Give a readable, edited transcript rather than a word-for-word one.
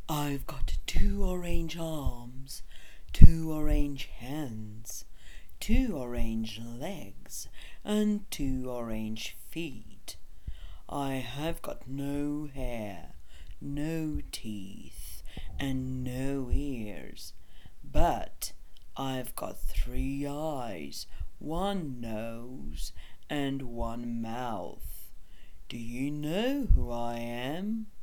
I've got 2 orange arms, 2 orange hands, 2 orange legs, and 2 orange feet. I have got no hair, no teeth, and no ears, but I've got 3 eyes, 1 nose, and 1 mouth. Do you know who I am?